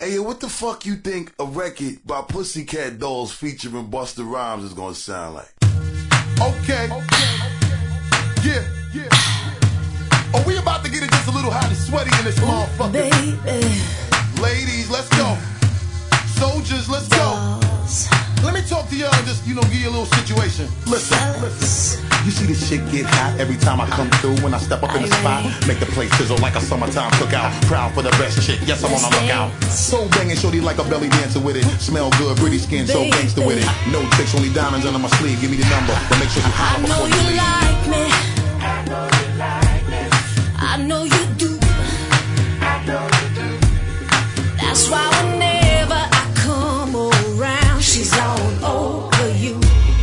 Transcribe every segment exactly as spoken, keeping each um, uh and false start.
Hey, what the fuck you think a record by Pussycat Dolls featuring Busta Rhymes is gonna sound like? Okay. Okay. Yeah. Yeah. Oh, we about to get it just a little hot and sweaty in this motherfucker. Baby. Ladies, let's go. Soldiers, let's go. Let me talk to y'all and just, you know, give you a little situation. Listen, listen. You see this shit get hot every time I come through. When I step up in the spot, make the place sizzle like a summertime cookout. Proud for the best chick, yes, I'm on the lookout. So banging, shorty like a belly dancer with it. Smell good, pretty skin, so gangster with it. No tricks, only diamonds under my sleeve. Give me the number, but make sure you holler before you leave. I know you like me. I know you like me. I know you do. I know you do. That's why whenever I come around, she's all over you.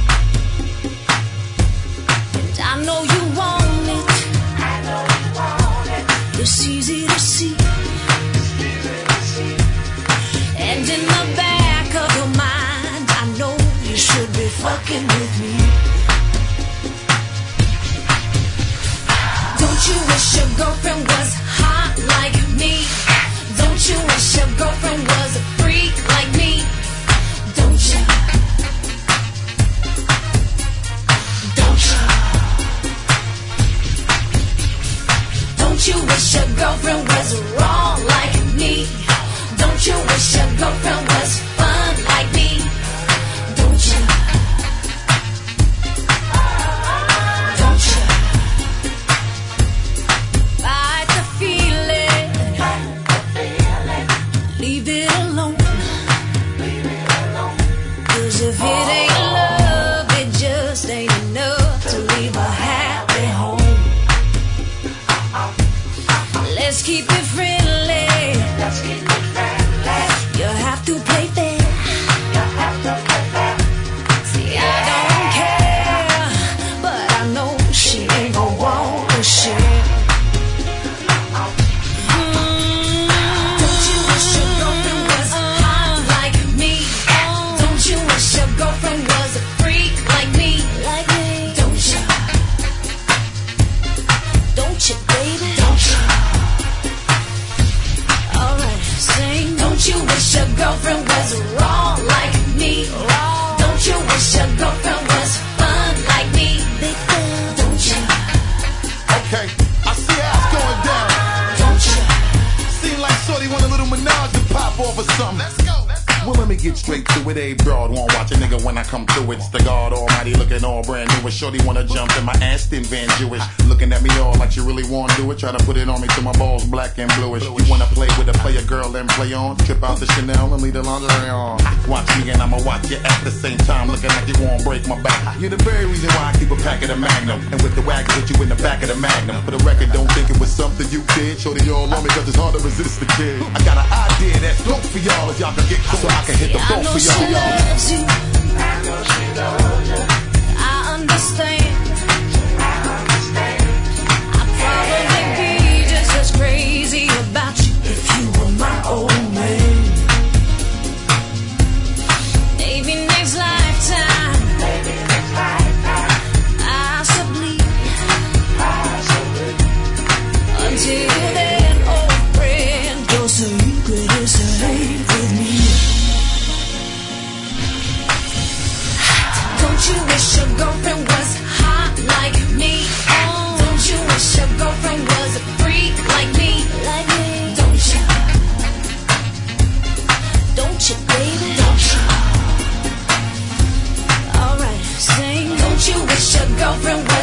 And I know you want it. I know you want it. It's easy to see. And in the back of your mind, I know you should be fucking with me. Don't you wish your girlfriend was hot like me? Don't you wish your girlfriend was a freak like me? Don't you? Don't you? Don't you wish your girlfriend was raw like me? Don't you wish your girlfriend was fun like me? Don't you? Don't you? Fight the feeling. Leave it alone. Cause if it ain't love, it just ain't enough to leave a happy home. Let's keep it friendly. Let's keep it friendly. You have to play fair. You have to play fair. See, I don't care, but I know she ain't gon' want to share. Don't you wish your girlfriend was hot like me? Don't you wish your girlfriend was a freak like me? Like me? Don't you? Don't you, baby? Don't you? Alright, sing. Don't you wish your girlfriend was raw like me? Raw. Don't you wish your girlfriend was fun like me? Big fan. Don't you? Okay, I see how it's going down. Don't you? Seem like shorty want a little menage to pop off or something. Let's go, let's go. Well, let me get straight to it. A broad won't watch a nigga when I come through. It's the God Almighty looking all brand new. And shorty wanna jump in my Aston Van Jewish. Looking at me all like you really wanna do it. Try to put it on me till my balls black and bluish. You wanna play with a player girl and play on. Trip out the Chanel and leave the lingerie on. Watch me and I'ma watch you at the same time. Looking like you won't break my back. You're the very reason why I keep a pack of the Magnum. And with the wagon hit you in the back of the Magnum. For the record, don't think it was something you did. Shorty all on me cause it's hard to resist the kid. I got an idea that's dope for y'all. If y'all can get close so I can hit the boat for y'all. She loves you. I know she loves you. I understand. I understand. I'd probably be just as crazy about you if you were my old man. Maybe next lifetime. Maybe next lifetime. Possibly. Possibly. Until then, old friend, your secret is safe with me. Don't you wish your girlfriend was hot like me? Don't you wish your girlfriend was a freak like me? Like me? Don't you? Don't you, baby? Don't you? Alright, sing. Don't you wish your girlfriend was